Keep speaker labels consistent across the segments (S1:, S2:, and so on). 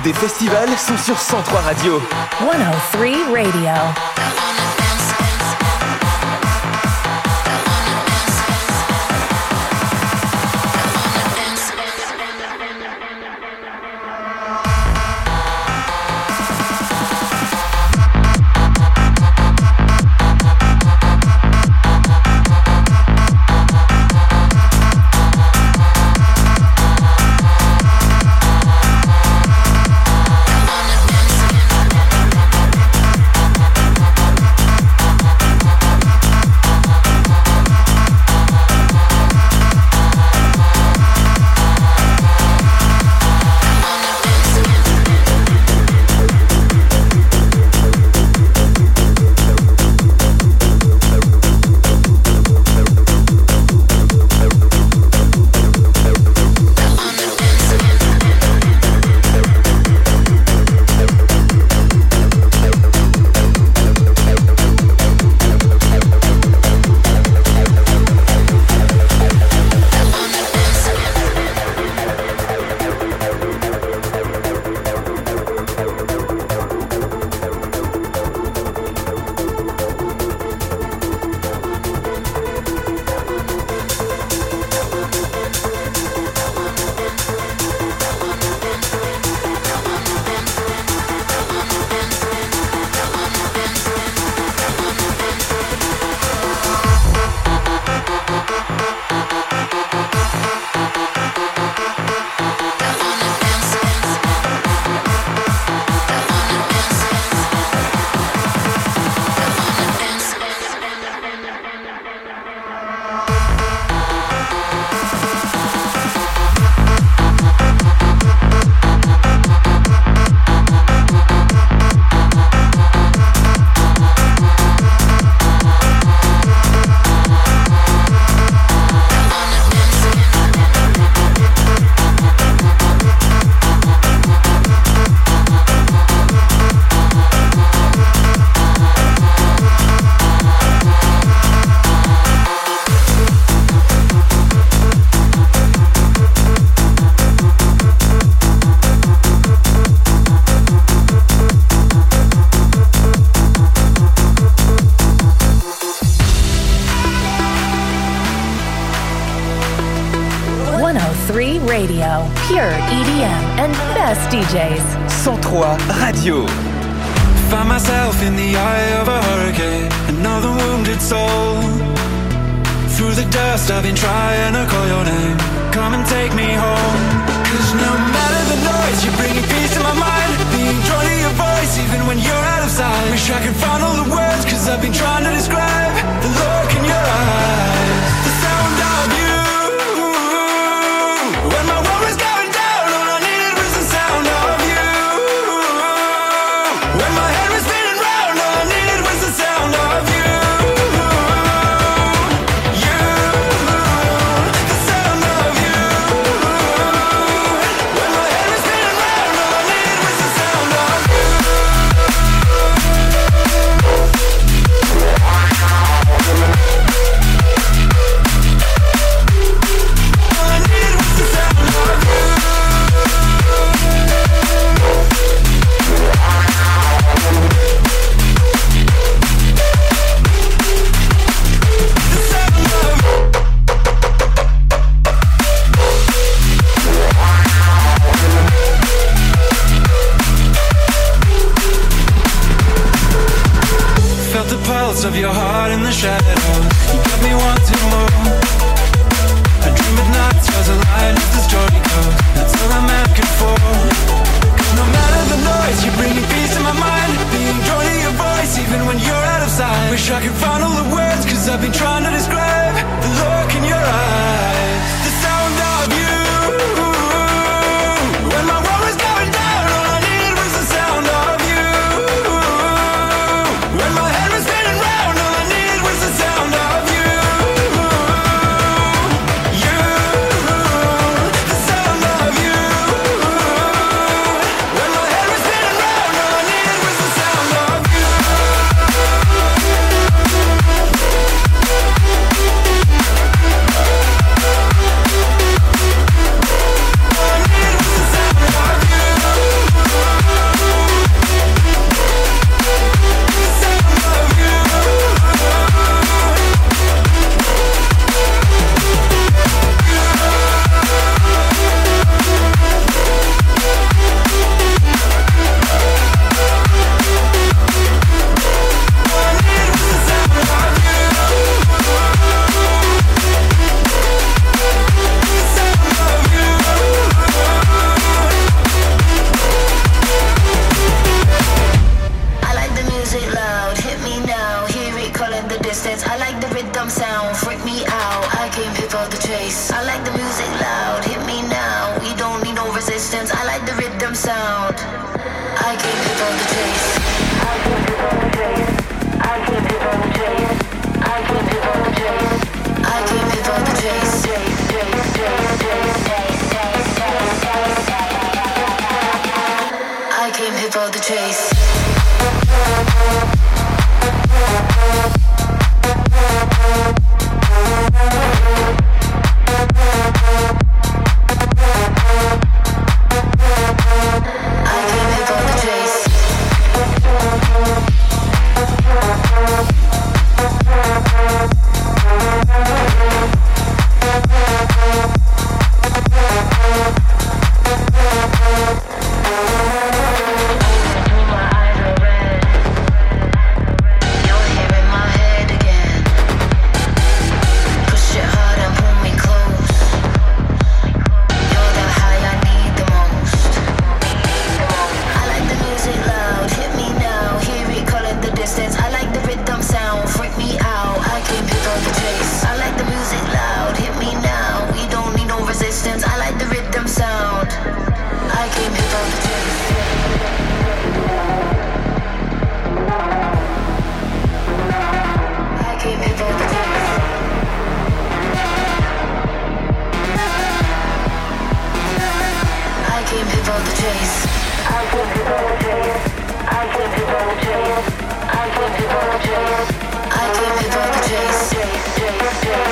S1: des festivals sont sur 103 Radio.
S2: 103 Radio. Radio, pure EDM and best DJs.
S1: 103 Radio.
S3: Find myself in the eye of a hurricane, another wounded soul. Through the dust I've been trying to call your name. Come and take me home. 'Cause no matter the noise, you're bringing peace to my mind. Being drawn to your voice even when you're out of sight. Wish I could find all the words, 'cause I've been trying to describe the look in your eyes. The sound of you. When my world was going down, all I needed was the sound of you. When my head was spinning round, all I needed was the sound of you. You, the sound of you. When my head was spinning round, all I needed was the sound of you.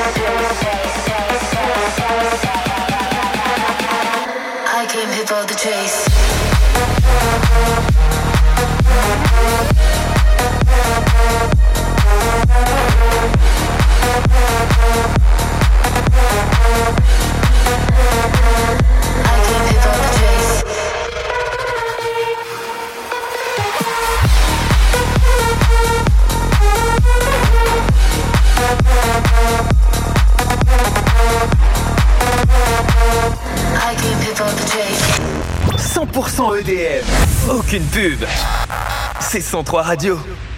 S4: I came here for the chase. I came here for the chase.
S1: 100% EDM. Aucune pub. C'est 103 Radio.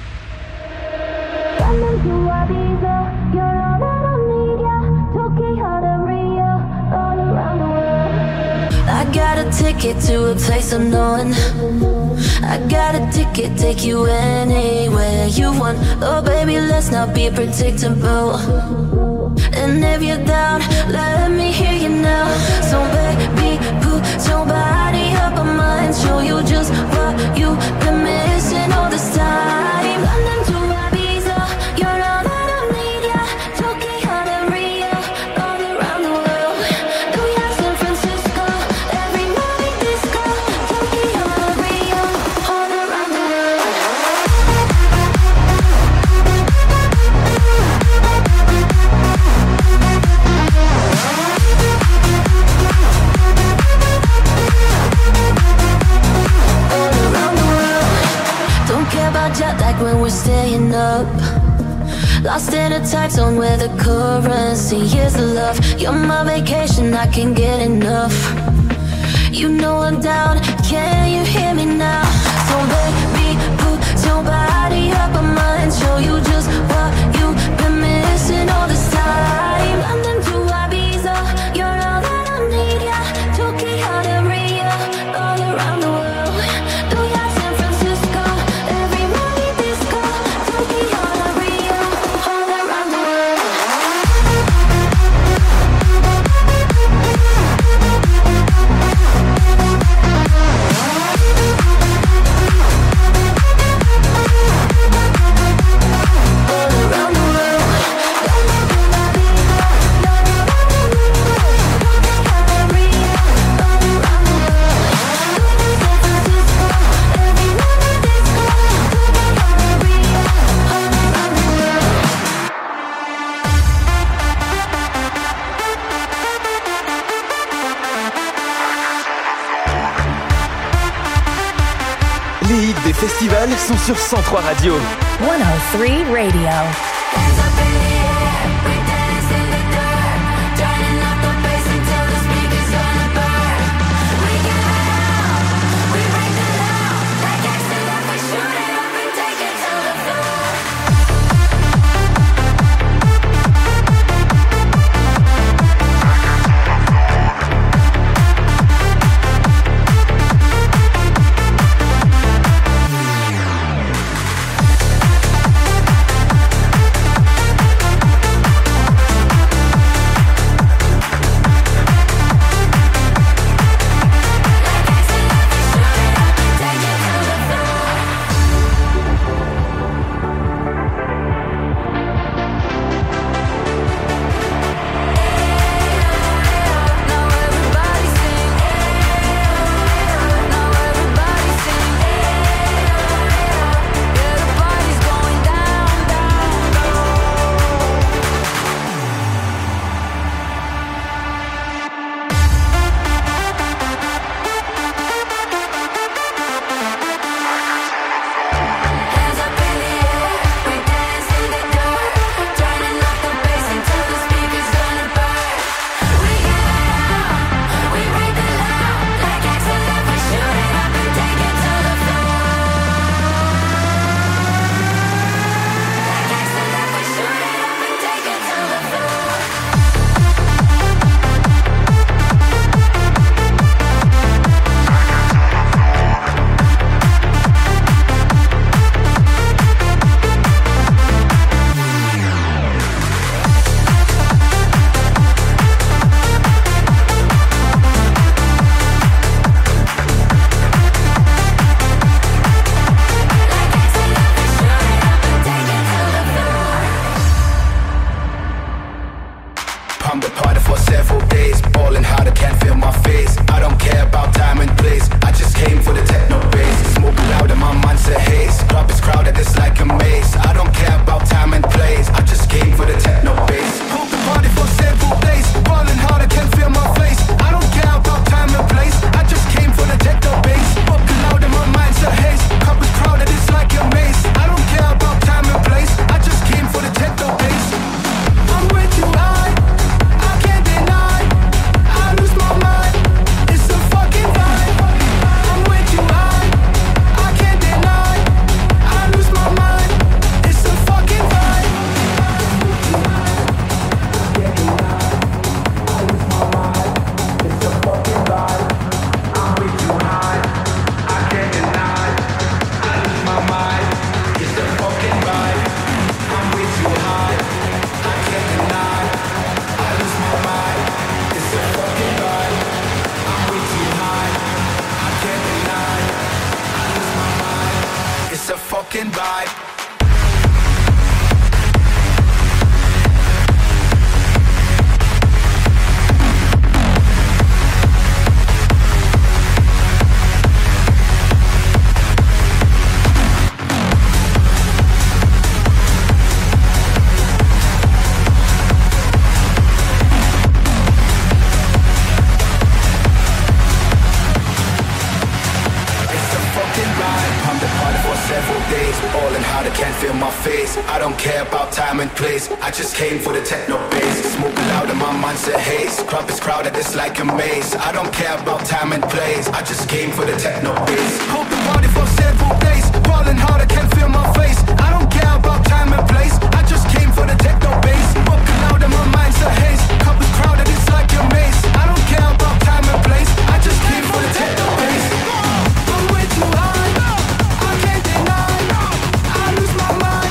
S4: I got a ticket to a place unknown. I got a ticket, take you anywhere you want. Oh baby, let's not be predictable. And if you're down, let me hear you now. So baby, put your body up on mine. Show you just what you've been missing all this time. London to Ibiza, you're all that I need, yeah. Tokyo to Rio, all around the world. New York, San Francisco, every night disco. Tokyo to Rio, all around the world. Jet lag when we're staying up. Lost in a time zone where the currency is the love. You're my vacation, I can't get enough. You know I'm down, can you hear me now? So baby, put your body up on mine. Show you just what you've been missing all this time. London to Ibiza, you're all that I need, yeah. Tokyo to Rio, all around the world. New York, San Francisco, every night disco. Tokyo to Rio, all around the world.
S1: Les hits des festivals sont sur 103 Radio.
S2: 103 Radio.
S5: I'm the party for several days. Ballin' hard, I can't feel my face. I don't care about time and place. I just came for the techno bass. Smoke loud and my mind's a haze. Club is crowded, it's like a maze. I don't care about time and place. I just came for the techno bass. Hold the party for several days. Ballin' hard, I can't feel my face. I don't care about time and place. I just came for the techno bass. Smoke loud and my mind's a haze. Club is crowded, it's like a maze. I don't care about time and place. I just came for the techno bass. I'm way too high, I can't deny. I lose my mind, it's a fucking vibe. I'm way too high, I can't deny. I lose my mind, it's a fucking vibe. I lose my mind, it's a fucking vibe. I'm way too high, I can't deny. I lose my mind, it's a fucking vibe. I'm way too high, I can't deny. I lose my mind, it's a fucking vibe. I'm way too high, I can't deny. I lose my mind, it's a fucking vibe. I don't care about time and place. I just came for the techno bass. Smoke loud and my mind's a haze. Club is crowded, it's like a maze. I don't care about time and place. I just came for the techno bass. Hold the party for several days. Ballin' hard, I can't feel my face. I don't care about time and place. I just came for the techno bass. Smoke loud and my mind's a haze. Club is crowded, it's like a maze. I don't care about time and place. I just came for the techno bass. I'm way too high, I can't deny. I lose my mind.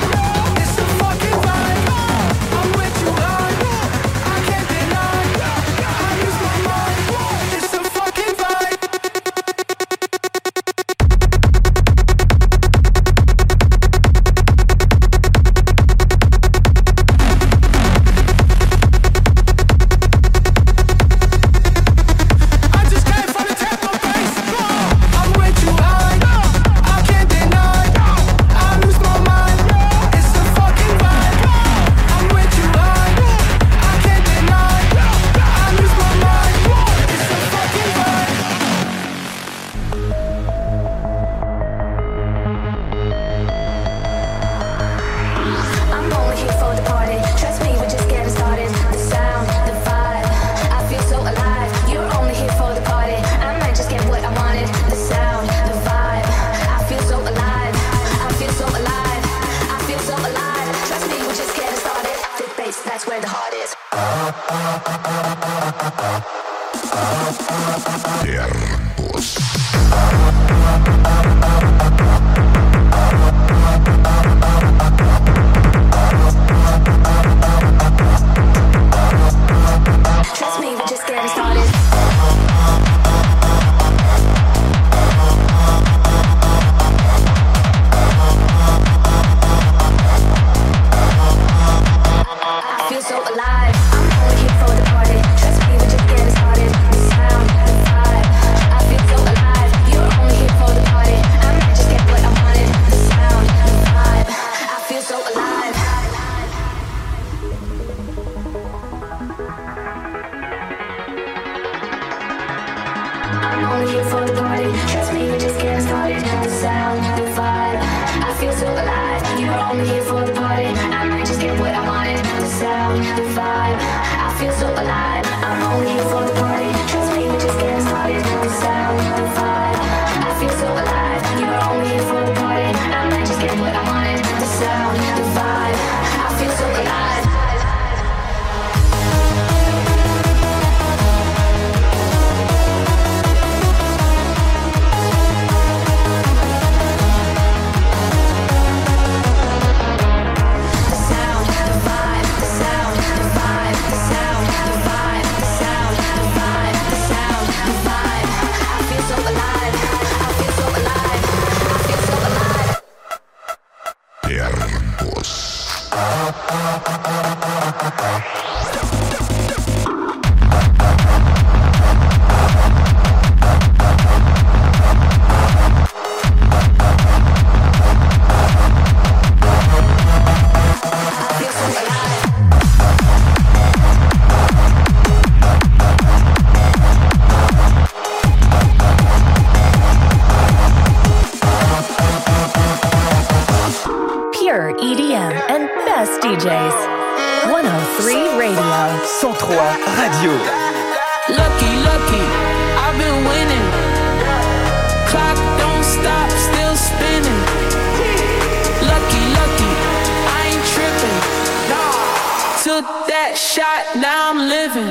S1: Radio.
S6: Lucky, lucky, I've been winning. Clock don't stop, still spinning. Lucky, lucky, I ain't tripping. Took that shot, now I'm living.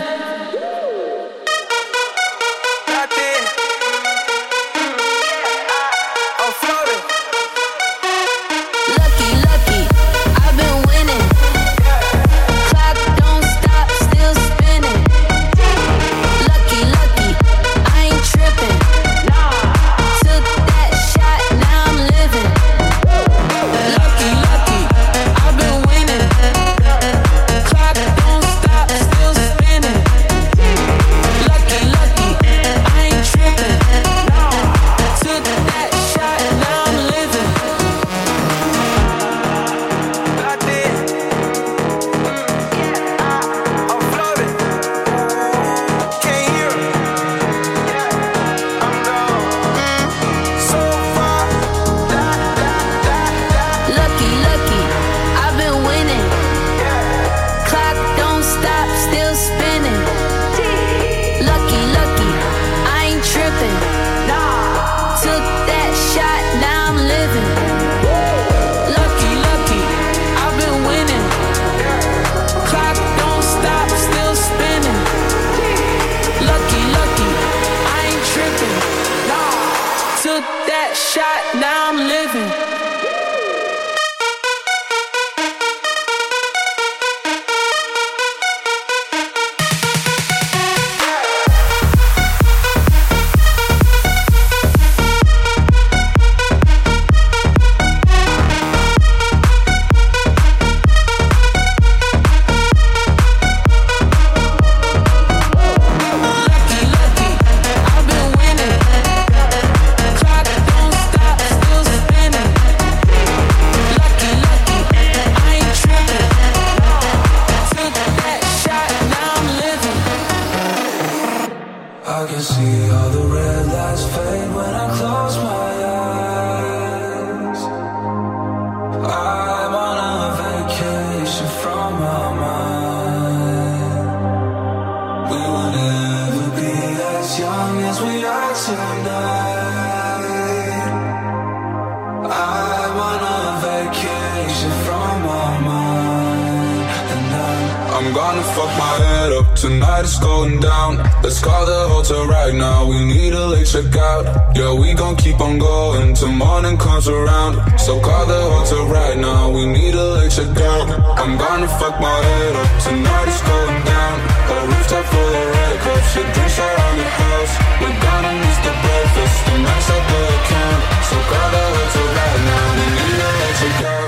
S7: Tonight it's going down. Let's call the hotel right now. We need a late checkout. Yeah, we gon' keep on going till morning comes around. So call the hotel right now. We need a late checkout. I'm gonna fuck my head up. Tonight it's going down. A rooftop full of red cups. Your drinks around the house. We're gonna miss the breakfast. The max up the account. So call the hotel right now. We need a late checkout.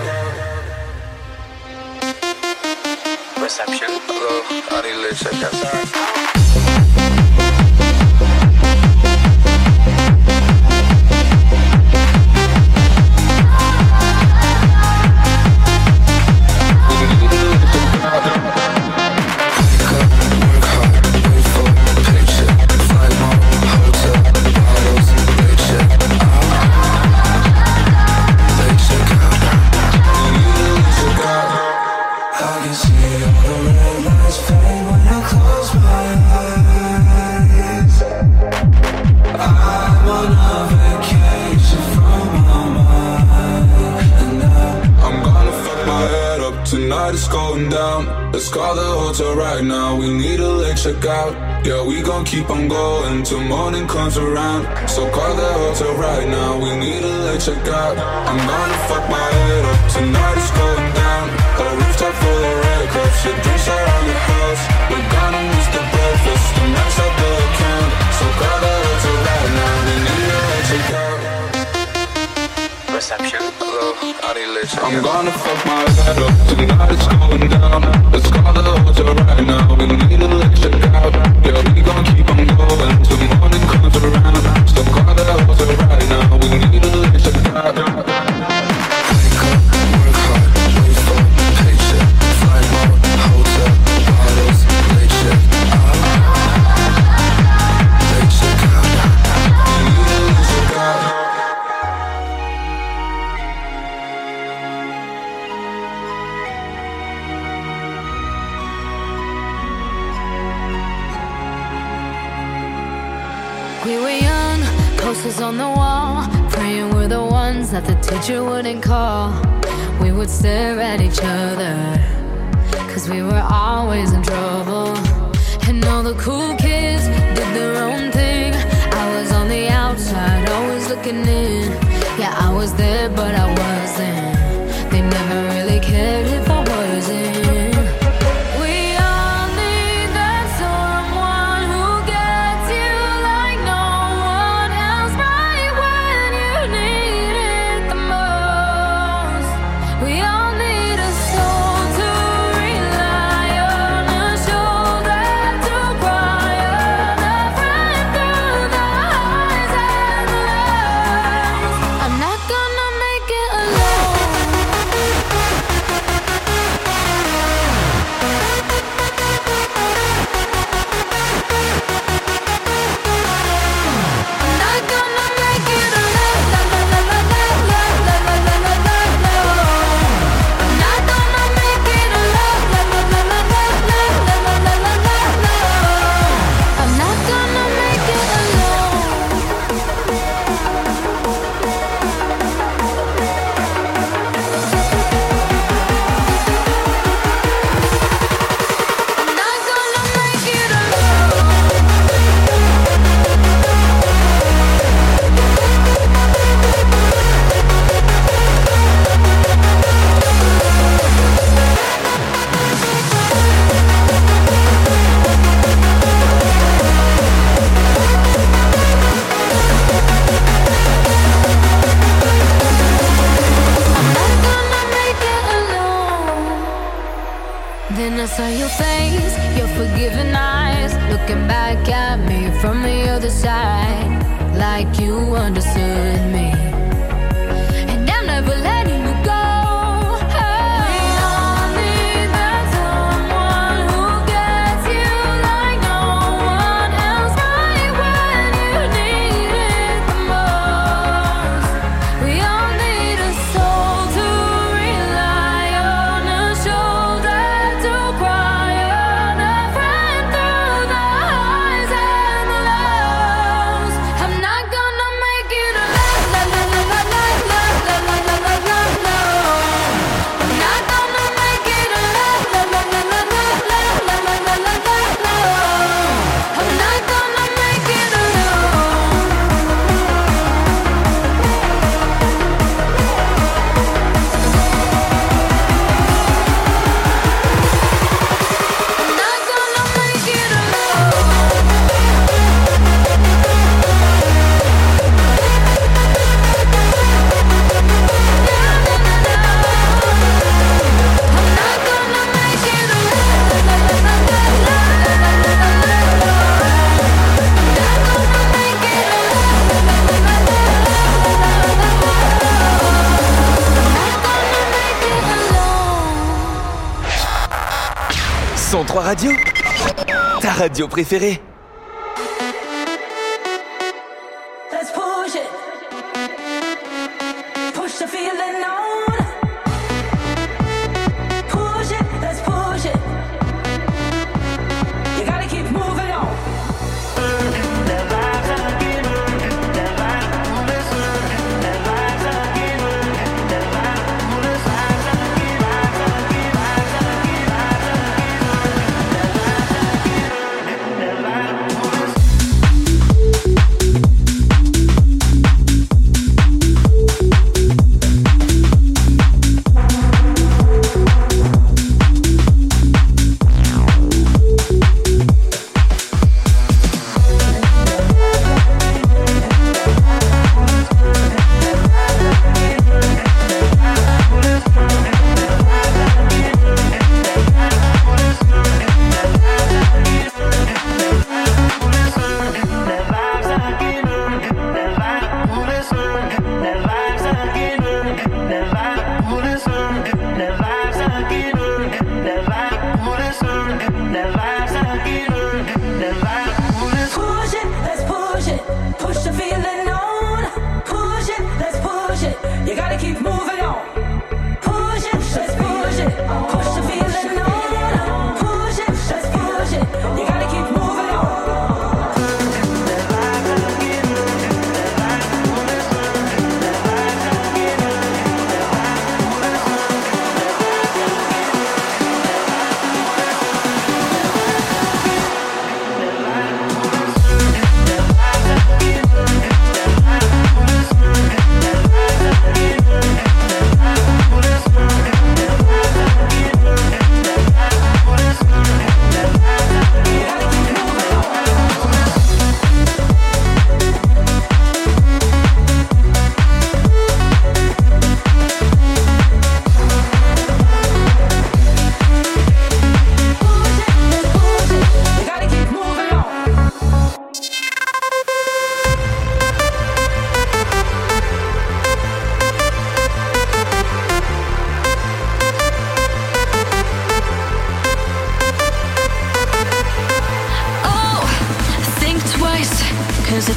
S8: Reception. Hello, I need a late checkout.
S7: It's going down. Let's call the hotel right now. We need a late checkout. Yeah, we gon' keep on going till morning comes around. So call the hotel right now. We need a late checkout. I'm gonna fuck my head up. Tonight it's going down. A rooftop full of red cups. Your drinks around the house. We're gonna miss the breakfast. The max up the account. So call the hotel right now. We need a late checkout.
S8: Reception. Hello, I need a late checkout.
S7: I'm gonna fuck my head up. Tonight it's going down. Let's call the hotel right now. We need a late checkout. Yeah, we gon' keep on going till morning comes around. So call the hotel right now. We need a late checkout.
S5: Wake up, work hard, wait for paycheck. Flight mode, hotel, bottles, late check. Late checkout.
S7: We need a late checkout.
S4: We were young, posters on the wall, praying we're the ones that the teacher wouldn't call. We would stare at each other, cause we were always in trouble. And all the cool kids did their own thing. I was on the outside, always looking in. Yeah, I was there, but I wasn't. They never really cared if I wasn't. We all need that someone who gets you like no one else, right when you need it the most. We all need a soul to rely on, a shoulder to cry on, a friend through the highs and the lows. I'm not gonna make it alone. I'm not gonna make it alone. I'm not gonna make it alone. I'm not gonna make it alone. I'm not gonna make it alone. Then I saw your face, your forgiving eyes, looking back at me from the other side, like you understood me. And I'm never letting you go. We all need that someone who gets you like no one else, right when you need it the most. We all need a soul to rely on, a shoulder to cry on, a friend through the highs and the lows. I'm not gonna make it alone. I'm not gonna make it alone. I'm not gonna make it alone. I'm not gonna make it
S1: Son 3 Radio, ta radio préférée.
S9: Let's push it. Push the feeling on. Push it, let's push it. You gotta keep moving on.
S5: Never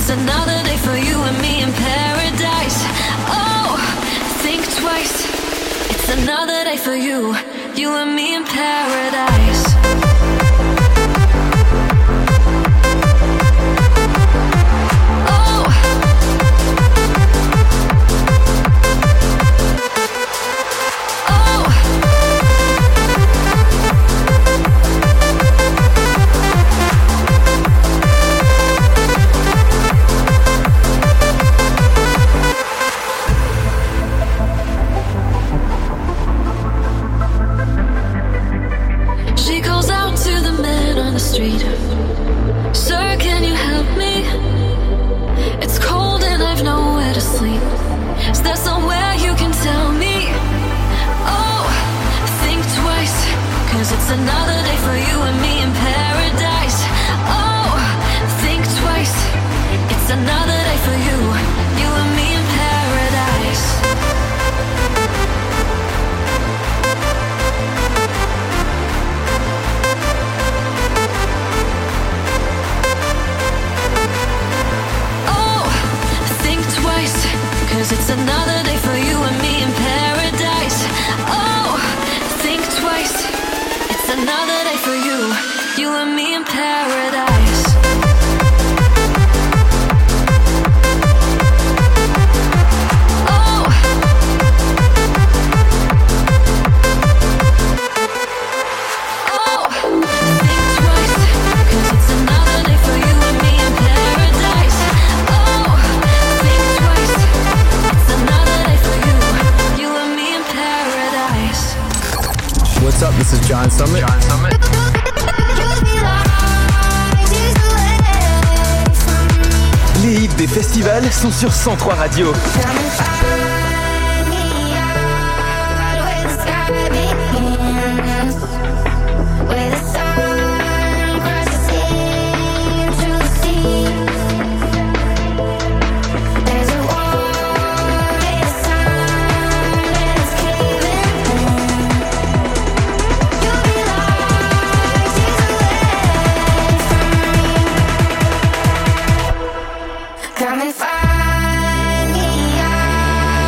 S4: it's another day for you and me in paradise. Oh, think twice. It's another day for you, you and me in paradise. Sir, can you help me? It's cold and I've nowhere to sleep. Is there somewhere you can tell me? Oh, think twice, 'cause it's another day for you and me in paradise. Oh, think twice. It's another day for you, you and me in paradise. Cause it's another day for you and me in paradise. Oh, think twice. It's another day for you, you and me in paradise. Oh, think twice. Cause it's another day for you and me in paradise. Oh, think twice.
S1: What's up? This is John Summit. Les hits des festivals sont sur 103 Radio.
S10: Come and find me out.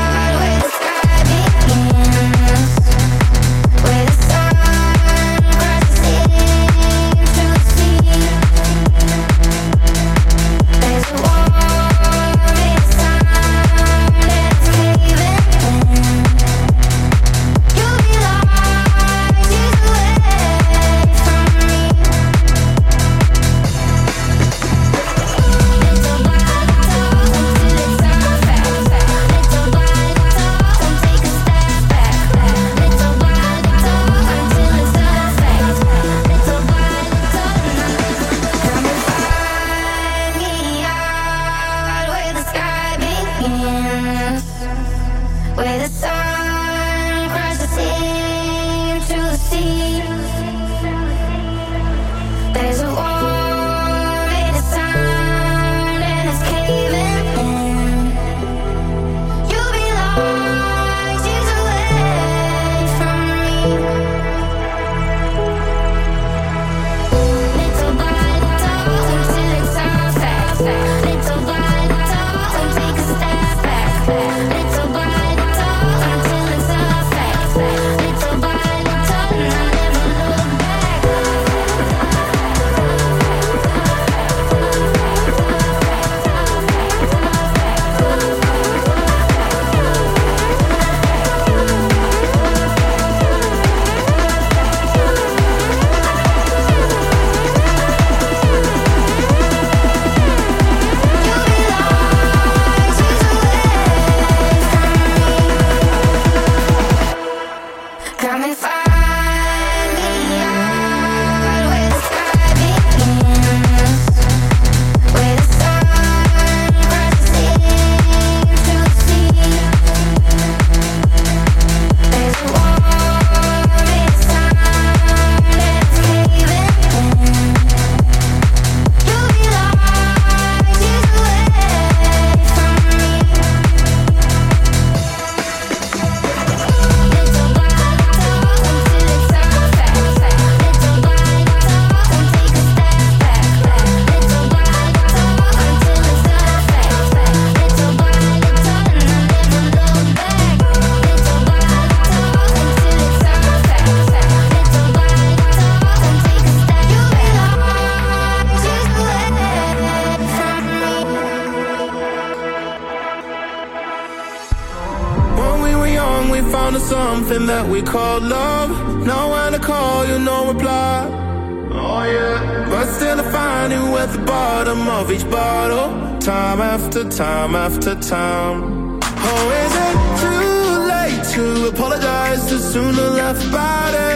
S10: something that we call love. Know when to call you, no reply. Oh yeah. But still I find you at the bottom of each bottle, time after time after time. Oh, is it too late to apologize too soon to laugh about it?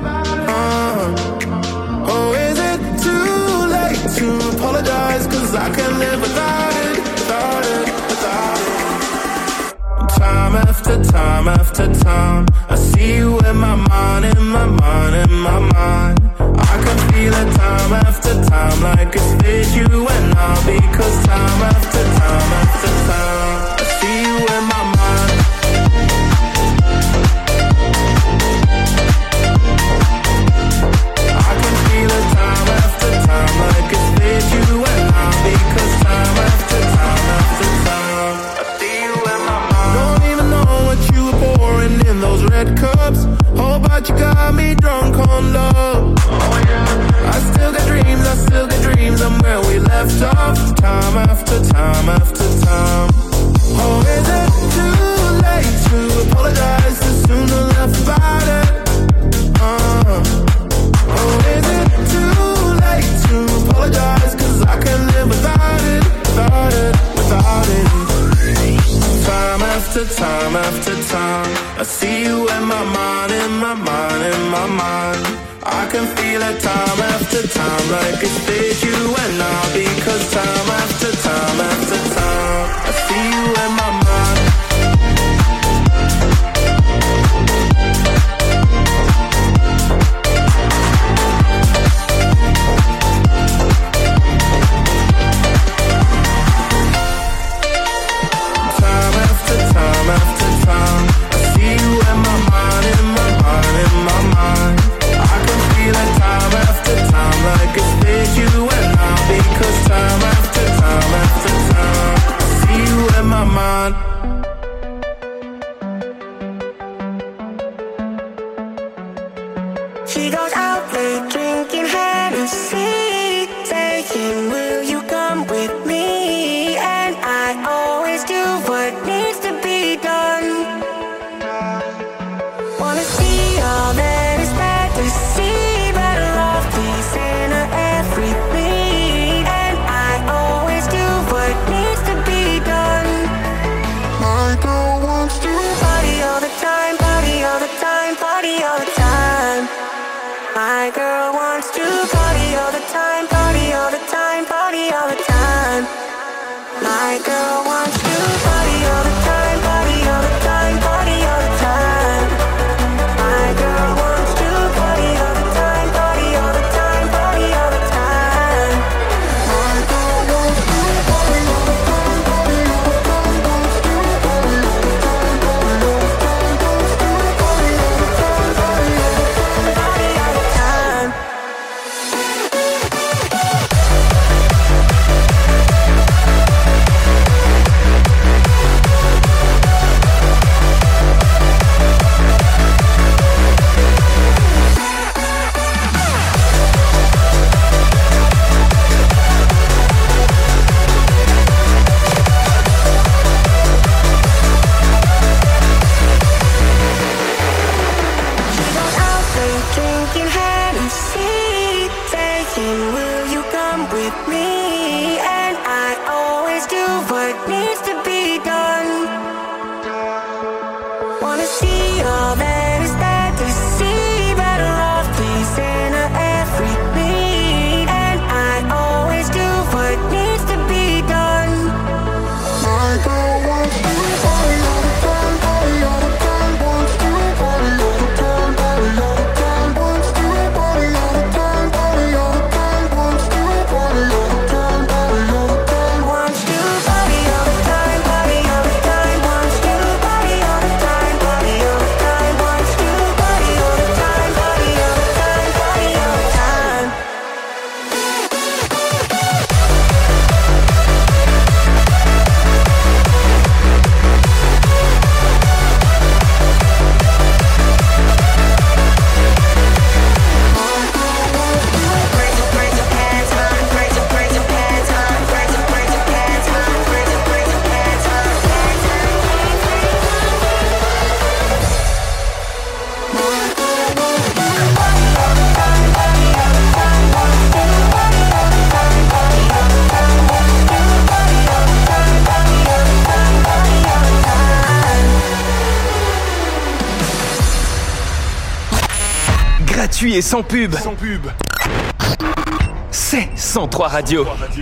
S10: Oh, is it too late to apologize? Cause I can't live without it, without it, without it. Time after time after time, I see you in my mind, in my mind, in my mind. I can feel it time after time, like it's with you and I. Because time after time after time, I see you in my mind. I can feel it time after time, like it's with you and I. Because time after time after time, I see you in my mind. Don't even know what you were pouring in those red cups. Oh, but you got me drunk on love. Oh yeah. I still got dreams, I'm where we left off. Time after time after time. Oh, is it too late to apologize too soon to laugh about it? Oh, is it too late to apologize? Cause I can't live without it, without it, without it. Time after time after time, I see you in my mind, in my mind, in my mind. I can feel it time after time, like it's with you and I. Because time after time after time, I see you in my mind. Time after time after time, I see you in my mind, in my mind, in my mind. I can feel it time after time, like it's with you and I. Because time after time after time, I see you in my mind.
S11: She goes out late drinking Hennessy, saying, will you come with me? And I always do what needs to be done. Wanna see all that is bad to see, but love peace in her everything. And I always do what needs to be done. My girl wants to party all the time, party all the time, party all the time. My girl wants to party all the time, party all the time, party all the time. My girl wants to party all the time, party all the time, party all the time. My girl wants to party all the time, party all the time, party all the time. My girl wants to party all the time, party all the time, wants to party all the time, party all the time, wants to party all the time, party all the time, party all the time. Drinking Hennessy, saying, will you come with me? And I always do what needs to be done. Wanna see all that is bad to see, but love peace in her everything. And I always do what needs to be done. My girl wants to party all the time, party all the time, wants to party all the time, party all the time. Party all the time, party all the time, wants to party all the time.
S1: gratuit et sans pub. C'est 103 Radio.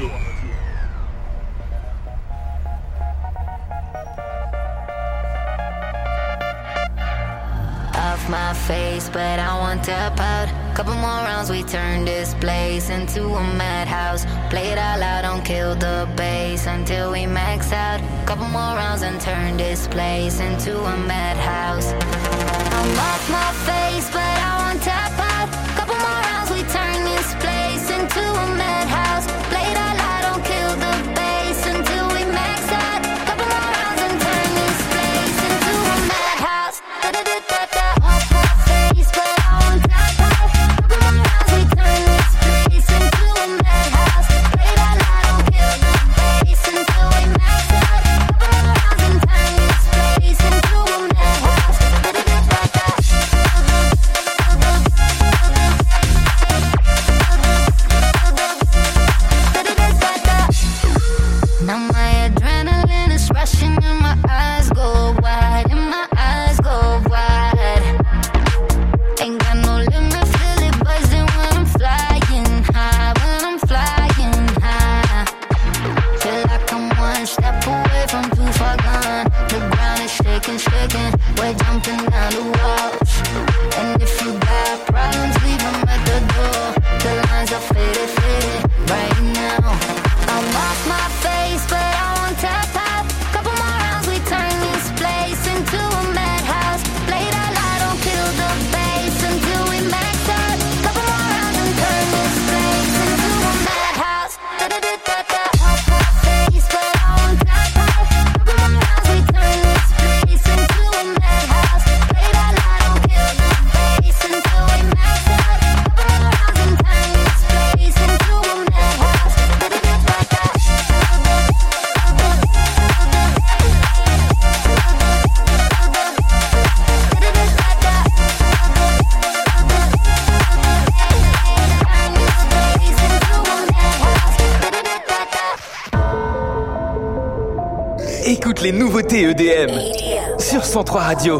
S4: Off my face, but I won't tap out. Couple more rounds, we turn this place into a madhouse. Play it all out, don't kill the bass until we max out. Couple more rounds and turn this place into a madhouse. I'm off my face, but I won't tap out. Couple more rounds, we turn this place into a madhouse. Play it all out, don't kill the bass until we max out. Couple more rounds and turn this place into a madhouse. Off my face, but I won't tap out. Couple more rounds, we turn this place into a madhouse. Play it all out, don't kill the bass until we max out. Couple more rounds and turn this place into a madhouse. Now my adrenaline is rushing and my eyes go wide, and my eyes go wide. Ain't got no limit, feel it buzzing when I'm flying high, when I'm flying high. Feel like I'm one step away from too far gone. The ground is shaking, shaking, we're jumping down the walls. And if you got problems, leave them at the door. The lines are faded, faded right now. I'm off my face, but I won't tap out. Couple more rounds, we turn this place into a madhouse. Play it all out, don't kill the bass until we max out. Couple more rounds and turn this place into a madhouse. Off my face, but I won't tap out. Couple more rounds, we turn this place into a madhouse. Play it all out, don't kill the bass until we max out. Couple more rounds and turn this place into a madhouse.
S1: Écoute les nouveautés EDM sur 103 Radio.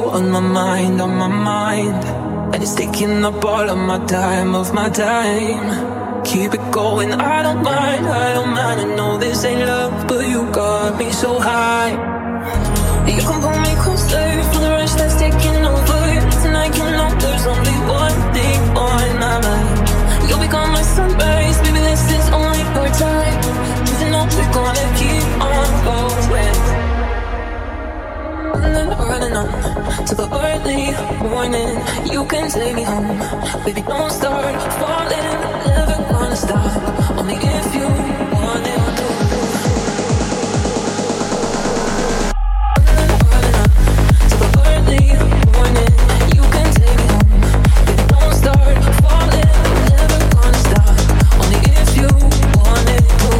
S6: on my mind, and it's taking up all of my time, Keep it going, I don't mind, I know this ain't love, but you got me so high. You can pull me closer for the rush that's taking over. Tonight you know there's only one thing on my mind. You'll become my sunrise, baby this is only your time. You know we're gonna keep on going. Running on to the early morning. You can take me home, baby don't start falling. Never gonna stop, only if you want it to. Running on to the early morning. You can take me home, baby don't start falling. Never gonna stop, only if you want it to.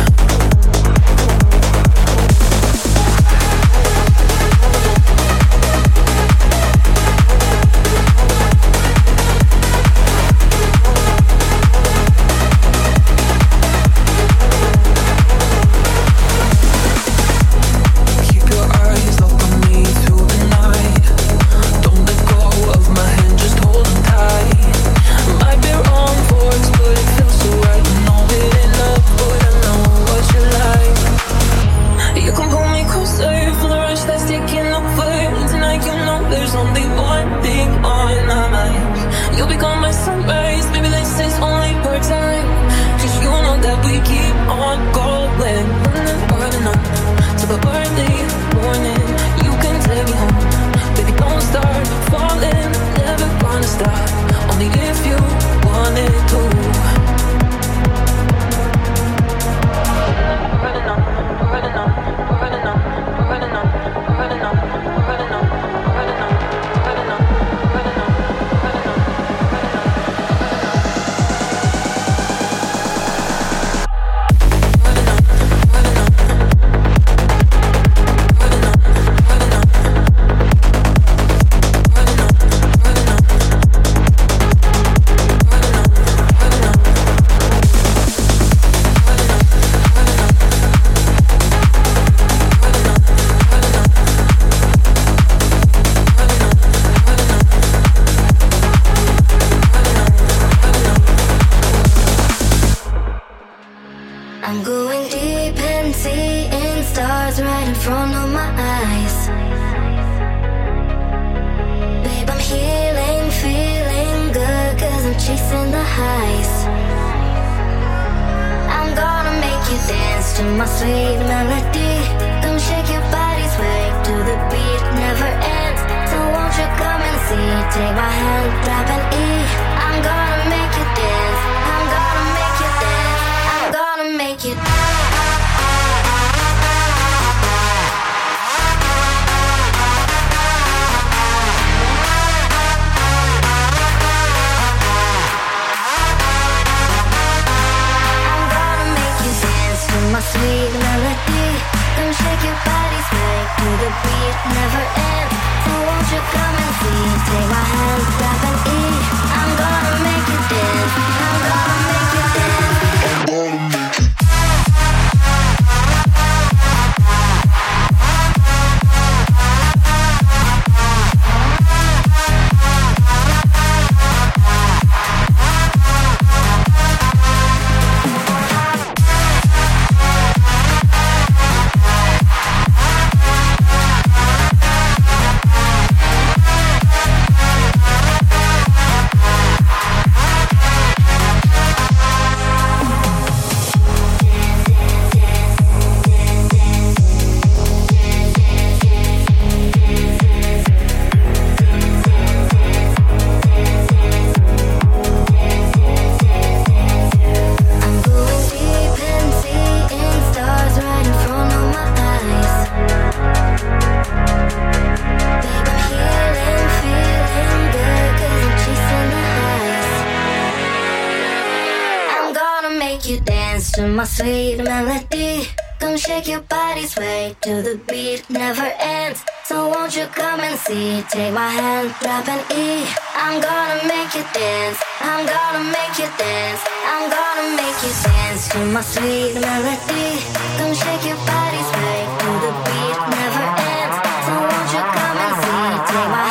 S4: My sweet melody, come shake your body, sway to the beat, never ends. So won't you come and see? Take my hand, grab an E. I'm gonna make you dance. I'm gonna make you dance. I'm gonna make you dance to my sweet melody. Come shake your body, sway to the beat, never ends. So won't you come and see? Take my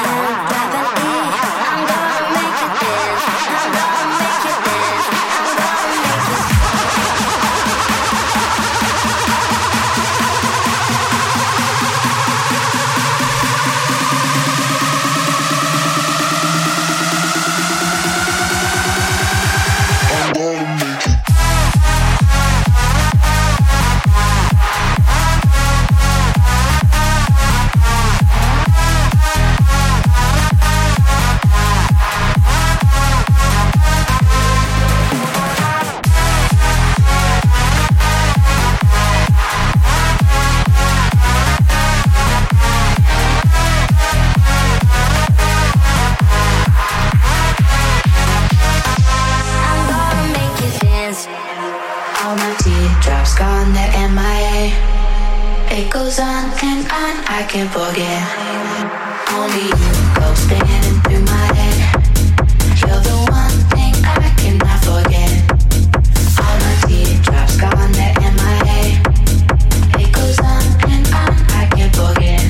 S4: All my teardrops gone, they're MIA. It goes on and on, I can't forget. Only you go spinning through my head. You're the one thing I cannot forget. All my teardrops gone, they're MIA. It goes on and on, I can't forget.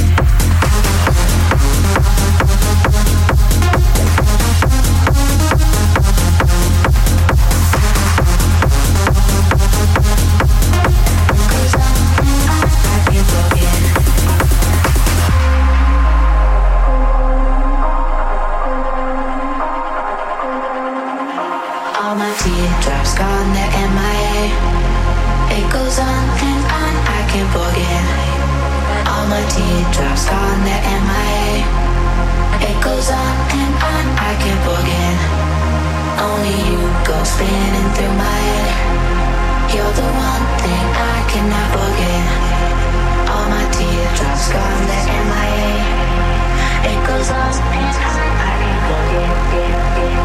S4: All my teardrops gone, they're MIA. It goes on and on, I can't forget. All my teardrops gone, they're MIA. It goes on and on, I can't forget. Only you go spinning through my head. You're the one thing I cannot forget. All my teardrops gone, they're MIA. It goes on and on, I can't forget.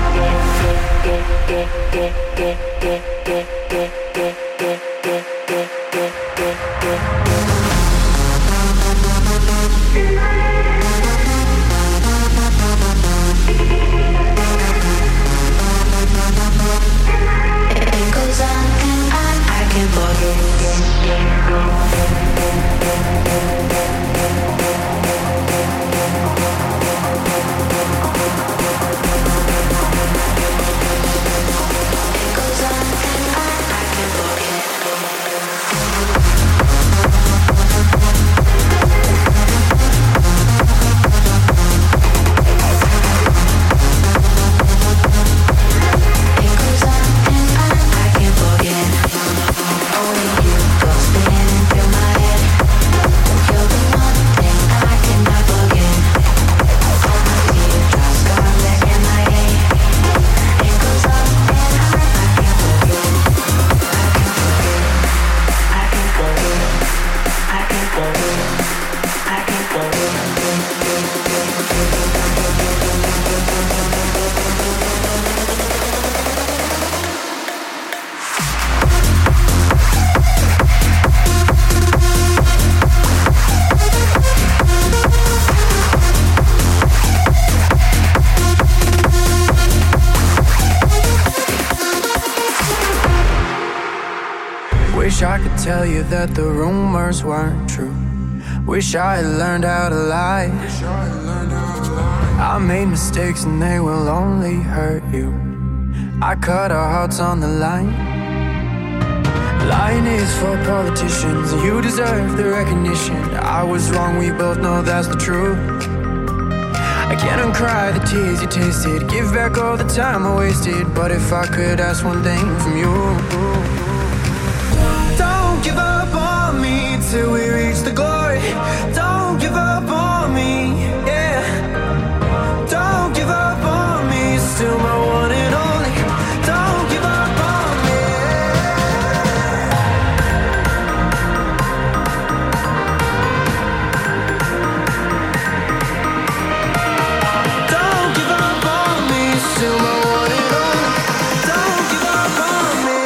S4: It goes on and on, I can't forget.
S12: Wish I could tell you that the rumors weren't true. Wish I had learned how to lie. I made mistakes and they will only hurt you. I cut our hearts on the line. Lying is for politicians, you deserve the recognition. I was wrong, we both know that's the truth. I can't uncry the tears you tasted, give back all the time I wasted. But if I could ask one thing from you, don't give up on me till we reach the glory. Don't give up on me, yeah. Don't give up on me, you're still my one and only. Don't give up on me. Don't give up on me, you're still my one and only. Don't give up on me.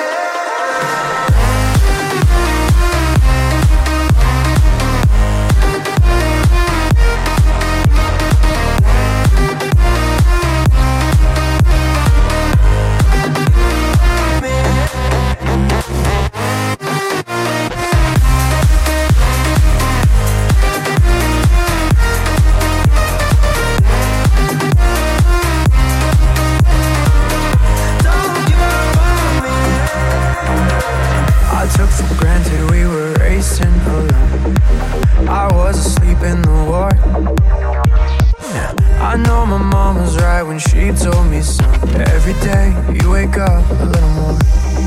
S12: I took for granted we were racing alone. I was asleep in the war. I know my mom was right when she told me, son, every day you wake up a little more.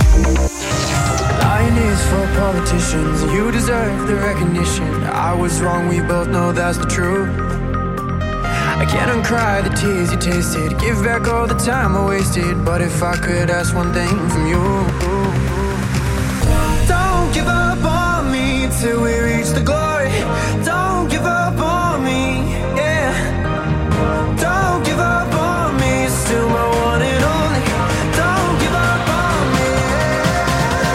S12: Lying is for politicians, you deserve the recognition. I was wrong, we both know that's the truth. I can't uncry the tears you tasted, give back all the time I wasted. But if I could ask one thing from you, don't give up on me till we reach the glory. Don't give up on me, yeah. Don't give up on me, you're still my one and only. Don't give up on me, yeah.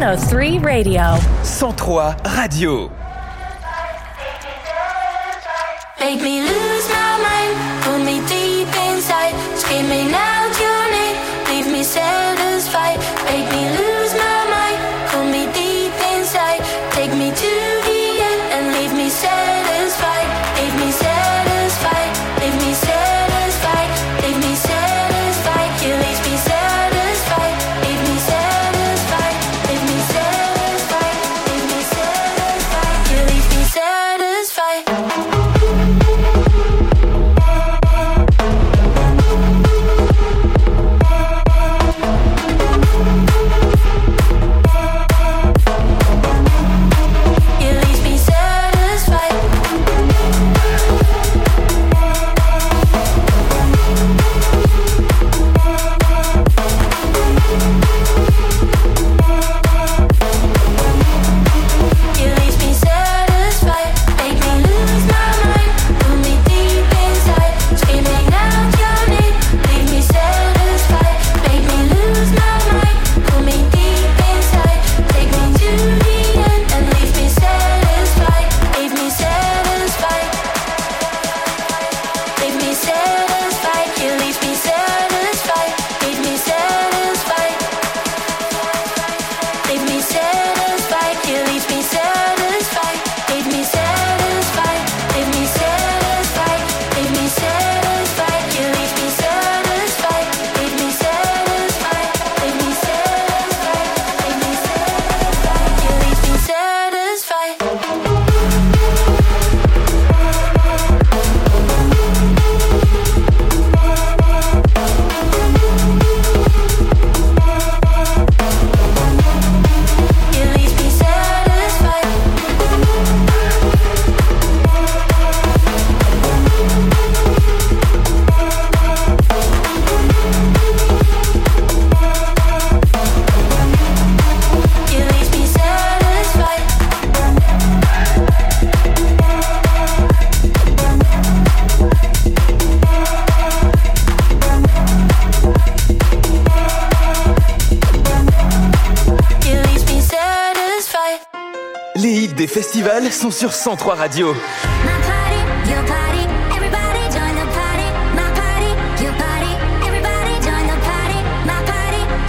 S2: 103 Radio.
S1: 103 Radio.
S4: Make me lose my mind, pull me deep inside, screaming out your name, leave me satisfied. Make me lose my mind, pull me deep inside, take me to the end and leave me satisfied. Leave me satisfied, leave me satisfied, leave me satisfied. You leave me satisfied, leave me satisfied, leave me satisfied, leave me satisfied. You leave me satisfied.
S1: Les hits des festivals sont sur 103 Radio.